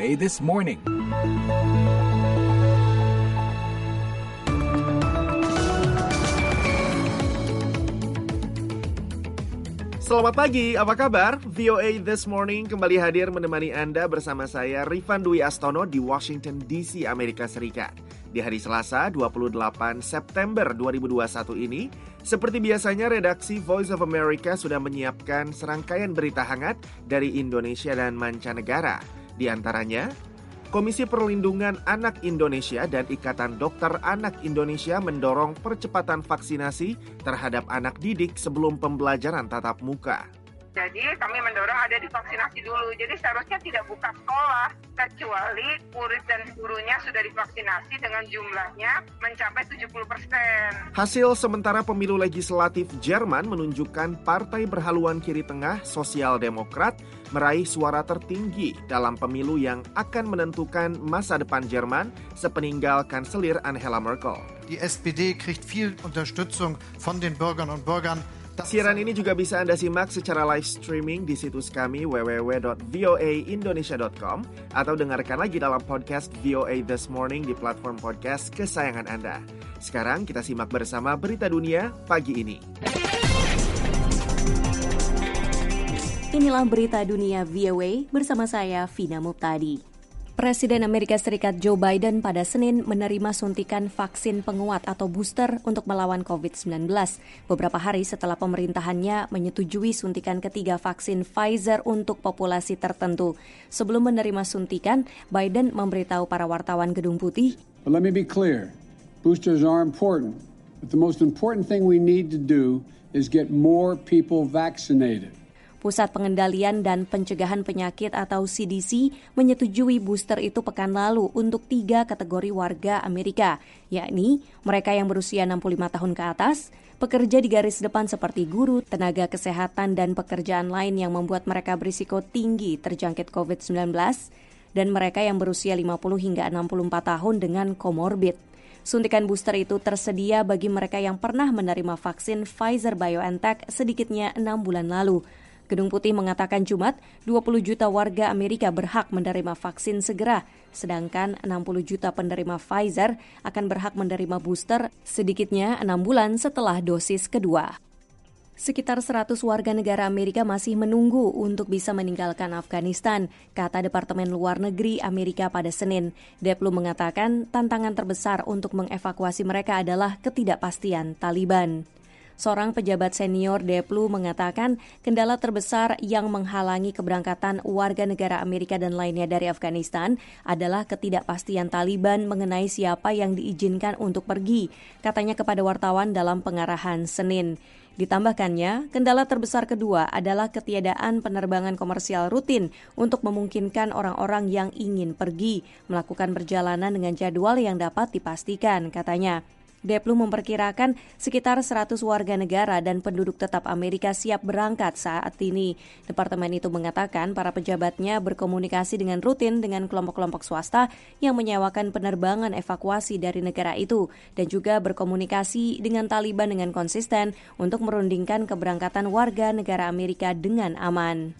VOA This Morning. Selamat pagi, apa kabar? VOA This Morning kembali hadir menemani Anda bersama saya Rifan Dwi Astono di Washington DC, Amerika Serikat. Di hari Selasa, 28 September 2021 ini, seperti biasanya redaksi Voice of America sudah menyiapkan serangkaian berita hangat dari Indonesia dan mancanegara. Di antaranya, Komisi Perlindungan Anak Indonesia dan Ikatan Dokter Anak Indonesia mendorong percepatan vaksinasi terhadap anak didik sebelum pembelajaran tatap muka. Jadi kami mendorong ada divaksinasi dulu. Jadi seharusnya tidak buka sekolah kecuali murid dan gurunya sudah divaksinasi dengan jumlahnya mencapai 70%. Hasil sementara pemilu legislatif Jerman menunjukkan partai berhaluan kiri tengah Sosial Demokrat meraih suara tertinggi dalam pemilu yang akan menentukan masa depan Jerman sepeninggal Kanselir Angela Merkel. Die SPD kriegt viel Unterstützung von den Bürgern und Bürgern. Siaran ini juga bisa Anda simak secara live streaming di situs kami www.voaindonesia.com atau dengarkan lagi dalam podcast VOA This Morning di platform podcast kesayangan Anda. Sekarang kita simak bersama berita dunia pagi ini. Inilah berita dunia VOA bersama saya Vina Muptadi. Presiden Amerika Serikat Joe Biden pada Senin menerima suntikan vaksin penguat atau booster untuk melawan COVID-19 beberapa hari setelah pemerintahannya menyetujui suntikan ketiga vaksin Pfizer untuk populasi tertentu. Sebelum menerima suntikan, Biden memberitahu para wartawan Gedung Putih, "But let me be clear. Boosters are important, but the most important thing we need to do is get more people vaccinated." Pusat Pengendalian dan Pencegahan Penyakit atau CDC menyetujui booster itu pekan lalu untuk 3 kategori warga Amerika, yakni mereka yang berusia 65 tahun ke atas, pekerja di garis depan seperti guru, tenaga kesehatan, dan pekerjaan lain yang membuat mereka berisiko tinggi terjangkit COVID-19, dan mereka yang berusia 50 hingga 64 tahun dengan komorbid. Suntikan booster itu tersedia bagi mereka yang pernah menerima vaksin Pfizer-BioNTech sedikitnya 6 bulan lalu. Gedung Putih mengatakan Jumat, 20 juta warga Amerika berhak menerima vaksin segera, sedangkan 60 juta penerima Pfizer akan berhak menerima booster sedikitnya 6 bulan setelah dosis kedua. Sekitar 100 warga negara Amerika masih menunggu untuk bisa meninggalkan Afghanistan, kata Departemen Luar Negeri Amerika pada Senin. Deplu mengatakan tantangan terbesar untuk mengevakuasi mereka adalah ketidakpastian Taliban. Seorang pejabat senior Deplu mengatakan kendala terbesar yang menghalangi keberangkatan warga negara Amerika dan lainnya dari Afghanistan adalah ketidakpastian Taliban mengenai siapa yang diizinkan untuk pergi, katanya kepada wartawan dalam pengarahan Senin. Ditambahkannya, kendala terbesar kedua adalah ketiadaan penerbangan komersial rutin untuk memungkinkan orang-orang yang ingin pergi melakukan perjalanan dengan jadwal yang dapat dipastikan, katanya. Deplu memperkirakan sekitar 100 warga negara dan penduduk tetap Amerika siap berangkat saat ini. Departemen itu mengatakan para pejabatnya berkomunikasi dengan rutin dengan kelompok-kelompok swasta yang menyewakan penerbangan evakuasi dari negara itu dan juga berkomunikasi dengan Taliban dengan konsisten untuk merundingkan keberangkatan warga negara Amerika dengan aman.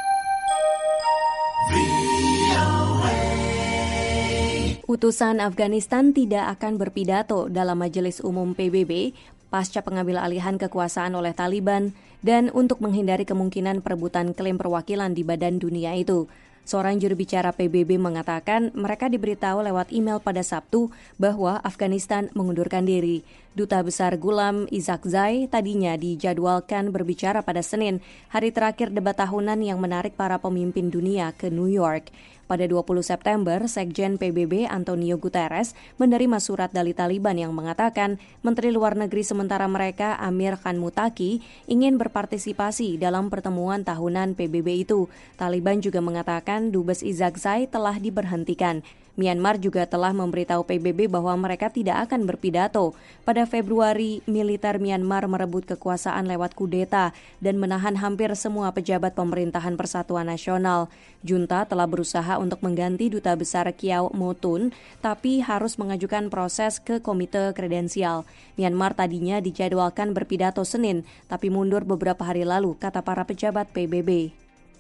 Utusan Afghanistan tidak akan berpidato dalam Majelis Umum PBB pasca pengambil alihan kekuasaan oleh Taliban dan untuk menghindari kemungkinan perebutan klaim perwakilan di badan dunia itu. Seorang juru bicara PBB mengatakan mereka diberitahu lewat email pada Sabtu bahwa Afghanistan mengundurkan diri. Duta Besar Ghulam Isaaqzai tadinya dijadwalkan berbicara pada Senin, hari terakhir debat tahunan yang menarik para pemimpin dunia ke New York. Pada 20 September, Sekjen PBB Antonio Guterres menerima surat dari Taliban yang mengatakan Menteri Luar Negeri sementara mereka Amir Khan Muttaqi ingin berpartisipasi dalam pertemuan tahunan PBB itu. Taliban juga mengatakan Dubes Isaaqzai telah diberhentikan. Myanmar juga telah memberitahu PBB bahwa mereka tidak akan berpidato. Pada Februari, militer Myanmar merebut kekuasaan lewat kudeta dan menahan hampir semua pejabat pemerintahan Persatuan Nasional. Junta telah berusaha untuk mengganti Duta Besar Kyaw Mo Tun, tapi harus mengajukan proses ke Komite Kredensial. Myanmar tadinya dijadwalkan berpidato Senin, tapi mundur beberapa hari lalu, kata para pejabat PBB.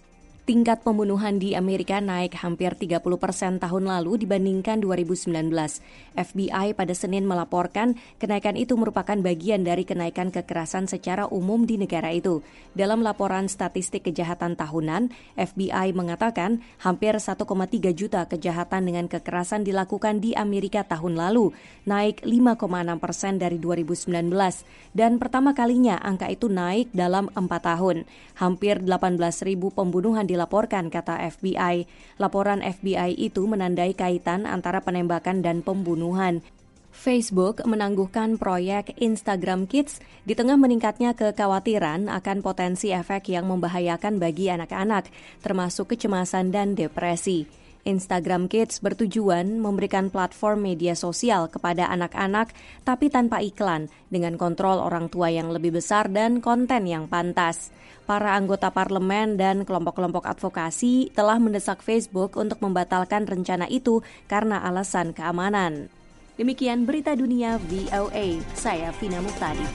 Tingkat pembunuhan di Amerika naik hampir 30% tahun lalu dibandingkan 2019. FBI pada Senin melaporkan kenaikan itu merupakan bagian dari kenaikan kekerasan secara umum di negara itu. Dalam laporan statistik kejahatan tahunan, FBI mengatakan hampir 1,3 juta kejahatan dengan kekerasan dilakukan di Amerika tahun lalu, naik 5,6% dari 2019. Dan pertama kalinya angka itu naik dalam 4 tahun. Hampir 18.000 pembunuhan dilaporkan, kata FBI. Laporan FBI itu menandai kaitan antara penembakan dan pembunuhan. Facebook menangguhkan proyek Instagram Kids di tengah meningkatnya kekhawatiran akan potensi efek yang membahayakan bagi anak-anak, termasuk kecemasan dan depresi. Instagram Kids bertujuan memberikan platform media sosial kepada anak-anak tapi tanpa iklan, dengan kontrol orang tua yang lebih besar dan konten yang pantas. Para anggota parlemen dan kelompok-kelompok advokasi telah mendesak Facebook untuk membatalkan rencana itu karena alasan keamanan. Demikian berita dunia VOA, saya Vina Muhtadi.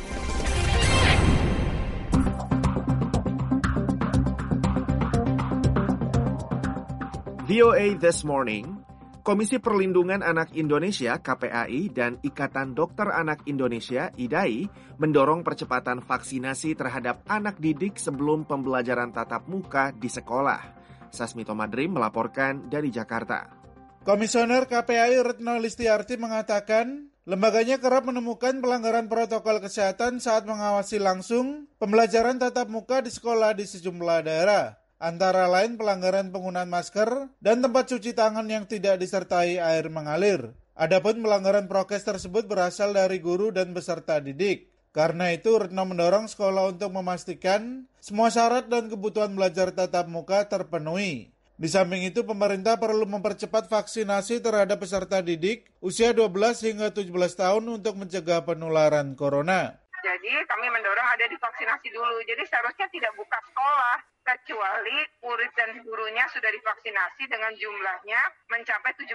VOA This Morning, Komisi Perlindungan Anak Indonesia KPAI dan Ikatan Dokter Anak Indonesia IDAI mendorong percepatan vaksinasi terhadap anak didik sebelum pembelajaran tatap muka di sekolah. Sasmito Madrim melaporkan dari Jakarta. Komisioner KPAI Retno Listiarti mengatakan, lembaganya kerap menemukan pelanggaran protokol kesehatan saat mengawasi langsung pembelajaran tatap muka di sekolah di sejumlah daerah. Antara lain pelanggaran penggunaan masker dan tempat cuci tangan yang tidak disertai air mengalir. Adapun pelanggaran prokes tersebut berasal dari guru dan peserta didik. Karena itu, Retno mendorong sekolah untuk memastikan semua syarat dan kebutuhan belajar tatap muka terpenuhi. Di samping itu, pemerintah perlu mempercepat vaksinasi terhadap peserta didik usia 12 hingga 17 tahun untuk mencegah penularan corona. Jadi kami mendorong ada divaksinasi dulu. Jadi seharusnya tidak buka sekolah kecuali murid dan gurunya sudah divaksinasi dengan jumlahnya mencapai 70%.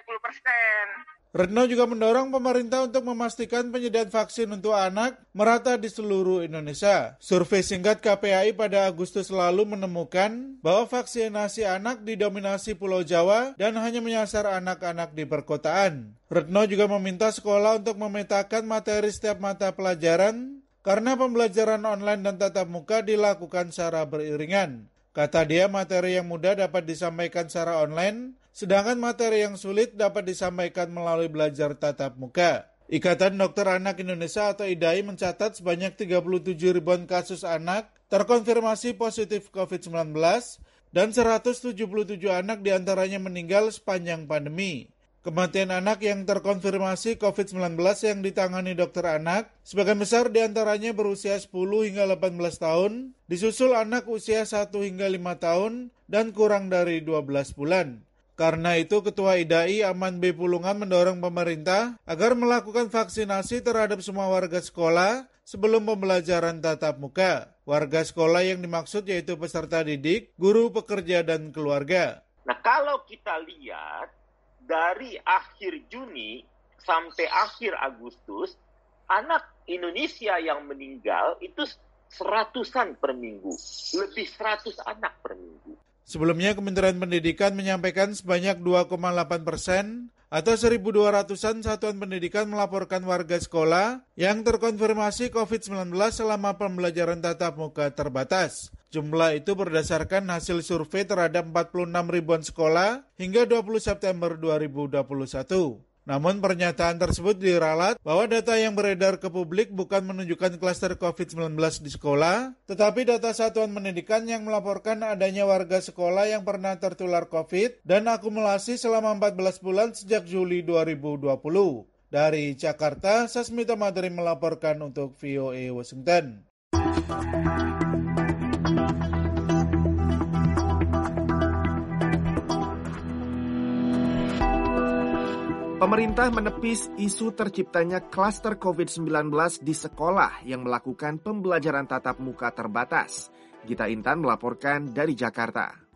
Retno juga mendorong pemerintah untuk memastikan penyediaan vaksin untuk anak merata di seluruh Indonesia. Survei singkat KPAI pada Agustus lalu menemukan bahwa vaksinasi anak didominasi Pulau Jawa dan hanya menyasar anak-anak di perkotaan. Retno juga meminta sekolah untuk memetakan materi setiap mata pelajaran karena pembelajaran online dan tatap muka dilakukan secara beriringan. Kata dia, materi yang mudah dapat disampaikan secara online, sedangkan materi yang sulit dapat disampaikan melalui belajar tatap muka. Ikatan Dokter Anak Indonesia atau IDAI mencatat sebanyak 37 ribuan kasus anak terkonfirmasi positif COVID-19 dan 177 anak diantaranya meninggal sepanjang pandemi. Kematian anak yang terkonfirmasi COVID-19 yang ditangani dokter anak, sebagian besar diantaranya berusia 10 hingga 18 tahun, disusul anak usia 1 hingga 5 tahun, dan kurang dari 12 bulan. Karena itu, Ketua IDAI Aman B. Pulungan mendorong pemerintah agar melakukan vaksinasi terhadap semua warga sekolah sebelum pembelajaran tatap muka. Warga sekolah yang dimaksud yaitu peserta didik, guru, pekerja, dan keluarga. Nah, kalau kita lihat, dari akhir Juni sampai akhir Agustus, anak Indonesia yang meninggal itu 100-an per minggu. Lebih 100 anak per minggu. Sebelumnya, Kementerian Pendidikan menyampaikan sebanyak 2,8% atau 1.200-an satuan pendidikan melaporkan warga sekolah yang terkonfirmasi COVID-19 selama pembelajaran tatap muka terbatas. Jumlah itu berdasarkan hasil survei terhadap 46 ribuan sekolah hingga 20 September 2021. Namun pernyataan tersebut diralat bahwa data yang beredar ke publik bukan menunjukkan klaster COVID-19 di sekolah, tetapi data satuan pendidikan yang melaporkan adanya warga sekolah yang pernah tertular COVID dan akumulasi selama 14 bulan sejak Juli 2020. Dari Jakarta, Sasmito Madrim melaporkan untuk VOA Washington. Pemerintah menepis isu terciptanya klaster COVID-19 di sekolah yang melakukan pembelajaran tatap muka terbatas. Gita Intan melaporkan dari Jakarta.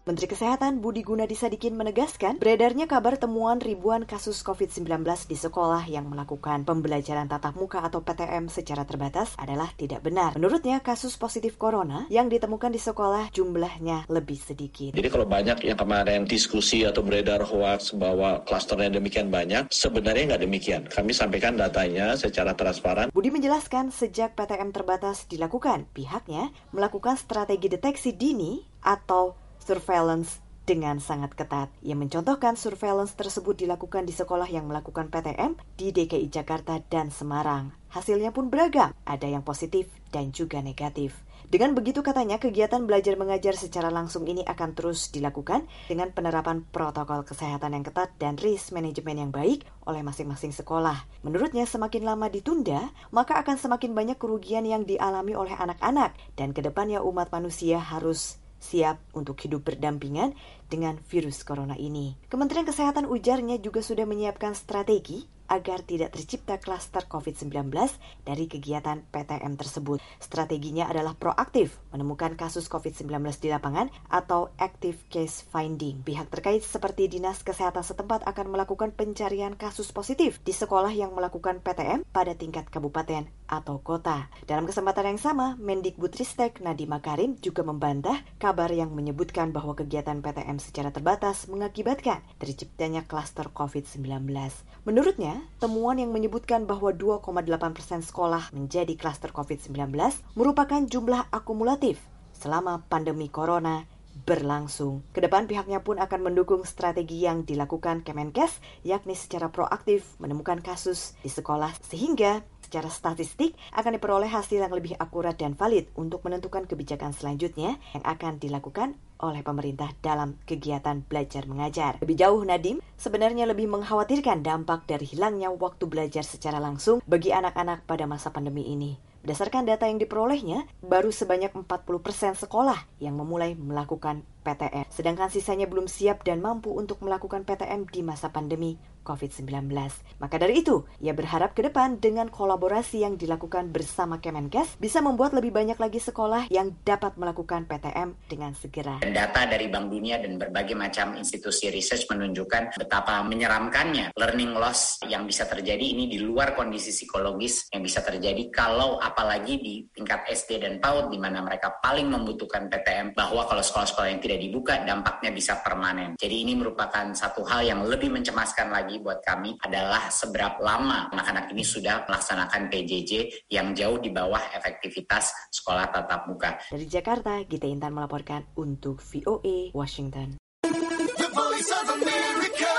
Menteri Kesehatan Budi Gunadi Sadikin menegaskan, beredarnya kabar temuan ribuan kasus COVID-19 di sekolah yang melakukan pembelajaran tatap muka atau PTM secara terbatas adalah tidak benar. Menurutnya, kasus positif corona yang ditemukan di sekolah jumlahnya lebih sedikit. Jadi kalau banyak yang kemarin diskusi atau beredar hoax bahwa klasternya demikian banyak, sebenarnya nggak demikian. Kami sampaikan datanya secara transparan. Budi menjelaskan sejak PTM terbatas dilakukan, pihaknya melakukan strategi deteksi dini atau surveillance dengan sangat ketat. Ia mencontohkan surveillance tersebut dilakukan di sekolah yang melakukan PTM di DKI Jakarta dan Semarang. Hasilnya pun beragam, ada yang positif dan juga negatif. Dengan begitu katanya, kegiatan belajar mengajar secara langsung ini akan terus dilakukan dengan penerapan protokol kesehatan yang ketat dan risk manajemen yang baik oleh masing-masing sekolah. Menurutnya, semakin lama ditunda, maka akan semakin banyak kerugian yang dialami oleh anak-anak dan kedepannya umat manusia harus siap untuk hidup berdampingan dengan virus corona ini. Kementerian Kesehatan ujarnya juga sudah menyiapkan strategi agar tidak tercipta klaster COVID-19 dari kegiatan PTM tersebut. Strateginya adalah proaktif, menemukan kasus COVID-19 di lapangan atau active case finding. Pihak terkait seperti Dinas Kesehatan setempat akan melakukan pencarian kasus positif di sekolah yang melakukan PTM pada tingkat kabupaten atau kota. Dalam kesempatan yang sama, Mendikbudristek Nadiem Makarim juga membantah kabar yang menyebutkan bahwa kegiatan PTM secara terbatas mengakibatkan terciptanya klaster COVID-19. Menurutnya, temuan yang menyebutkan bahwa 2,8% sekolah menjadi klaster COVID-19 merupakan jumlah akumulatif selama pandemi corona berlangsung. Kedepan pihaknya pun akan mendukung strategi yang dilakukan Kemenkes, yakni secara proaktif menemukan kasus di sekolah sehingga secara statistik akan diperoleh hasil yang lebih akurat dan valid untuk menentukan kebijakan selanjutnya yang akan dilakukan oleh pemerintah dalam kegiatan belajar mengajar. Lebih jauh, Nadiem sebenarnya lebih mengkhawatirkan dampak dari hilangnya waktu belajar secara langsung bagi anak-anak pada masa pandemi ini. Berdasarkan data yang diperolehnya, baru sebanyak 40% sekolah yang memulai melakukan PTM, sedangkan sisanya belum siap dan mampu untuk melakukan PTM di masa pandemi COVID-19. Maka dari itu, ia berharap ke depan dengan kolaborasi yang dilakukan bersama Kemenkes bisa membuat lebih banyak lagi sekolah yang dapat melakukan PTM dengan segera. Data dari Bank Dunia dan berbagai macam institusi research menunjukkan betapa menyeramkannya learning loss yang bisa terjadi ini di luar kondisi psikologis yang bisa terjadi kalau apalagi di tingkat SD dan PAUD di mana mereka paling membutuhkan PTM, bahwa kalau sekolah-sekolah yang tidak dibuka dampaknya bisa permanen. Jadi ini merupakan satu hal yang lebih mencemaskan lagi buat kami adalah seberapa lama anak-anak ini sudah melaksanakan PJJ yang jauh di bawah efektivitas sekolah tatap muka. Dari Jakarta, Gita Intan melaporkan untuk VOA Washington. The Voice of America,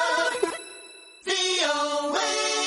VOA.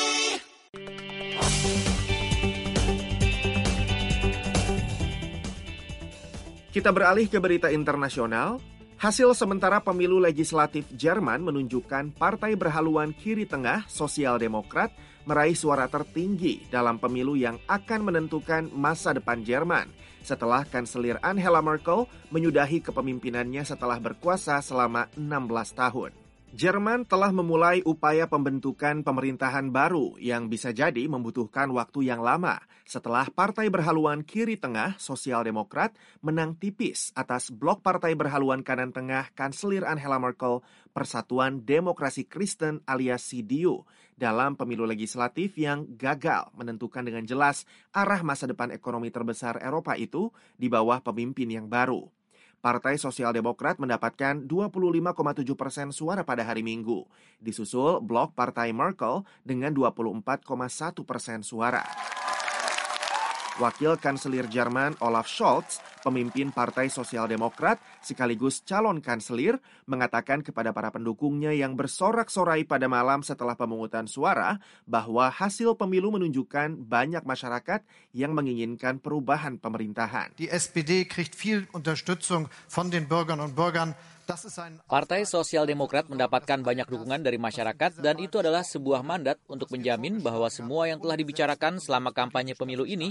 Kita beralih ke berita internasional. Hasil sementara pemilu legislatif Jerman menunjukkan partai berhaluan kiri tengah Sosial Demokrat meraih suara tertinggi dalam pemilu yang akan menentukan masa depan Jerman setelah Kanselir Angela Merkel menyudahi kepemimpinannya setelah berkuasa selama 16 tahun. Jerman telah memulai upaya pembentukan pemerintahan baru yang bisa jadi membutuhkan waktu yang lama setelah partai berhaluan kiri tengah Sosial Demokrat menang tipis atas blok partai berhaluan kanan tengah Kanselir Angela Merkel Persatuan Demokrasi Kristen alias CDU dalam pemilu legislatif yang gagal menentukan dengan jelas arah masa depan ekonomi terbesar Eropa itu di bawah pemimpin yang baru. Partai Sosial Demokrat mendapatkan 25,7% suara pada hari Minggu, disusul blok Partai Merkel dengan 24,1% suara. Wakil Kanselir Jerman Olaf Scholz, pemimpin Partai Sosial Demokrat sekaligus calon kanselir, mengatakan kepada para pendukungnya yang bersorak-sorai pada malam setelah pemungutan suara bahwa hasil pemilu menunjukkan banyak masyarakat yang menginginkan perubahan pemerintahan. Die SPD kriegt viel Unterstützung von den Bürgern und Bürgern. Partai Sosial Demokrat mendapatkan banyak dukungan dari masyarakat dan itu adalah sebuah mandat untuk menjamin bahwa semua yang telah dibicarakan selama kampanye pemilu ini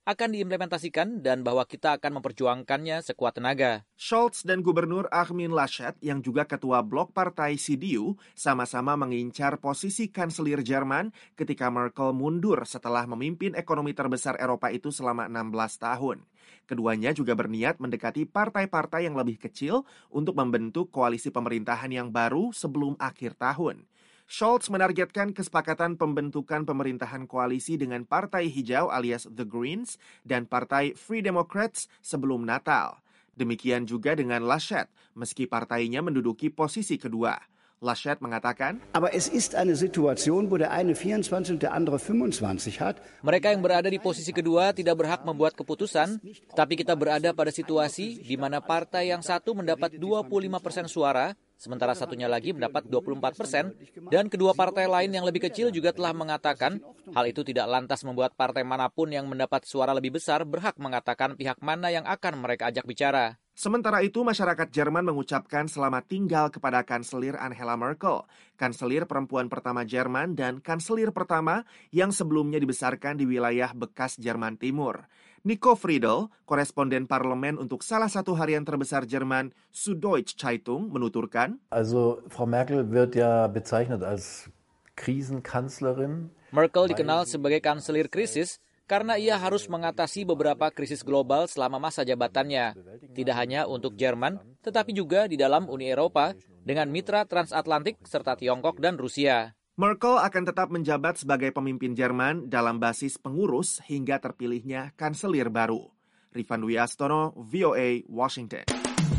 akan diimplementasikan dan bahwa kita akan memperjuangkannya sekuat tenaga. Scholz dan Gubernur Armin Laschet yang juga ketua blok partai CDU sama-sama mengincar posisi kanselir Jerman ketika Merkel mundur setelah memimpin ekonomi terbesar Eropa itu selama 16 tahun. Keduanya juga berniat mendekati partai-partai yang lebih kecil untuk membentuk koalisi pemerintahan yang baru sebelum akhir tahun. Scholz menargetkan kesepakatan pembentukan pemerintahan koalisi dengan Partai Hijau alias The Greens dan Partai Free Democrats sebelum Natal. Demikian juga dengan Laschet, meski partainya menduduki posisi kedua. Laschet mengatakan, Aber es ist eine Situation, wo der eine 24 und der andere 25 hat. Mereka yang berada di posisi kedua tidak berhak membuat keputusan, tapi kita berada pada situasi di mana partai yang satu mendapat 25% suara, sementara satunya lagi mendapat 24%, dan kedua partai lain yang lebih kecil juga telah mengatakan hal itu tidak lantas membuat partai manapun yang mendapat suara lebih besar berhak mengatakan pihak mana yang akan mereka ajak bicara. Sementara itu, masyarakat Jerman mengucapkan selamat tinggal kepada Kanselir Angela Merkel, kanselir perempuan pertama Jerman dan kanselir pertama yang sebelumnya dibesarkan di wilayah bekas Jerman Timur. Nico Friedel, koresponden parlemen untuk salah satu harian terbesar Jerman, Süddeutsche Zeitung, menuturkan, Also, Frau Merkel wird ja bezeichnet als Krisenkanzlerin. Merkel dikenal sebagai kanselir krisis karena ia harus mengatasi beberapa krisis global selama masa jabatannya. Tidak hanya untuk Jerman, tetapi juga di dalam Uni Eropa dengan mitra transatlantik serta Tiongkok dan Rusia. Merkel akan tetap menjabat sebagai pemimpin Jerman dalam basis pengurus hingga terpilihnya kanselir baru. Rifan Dwi Astono, VOA, Washington.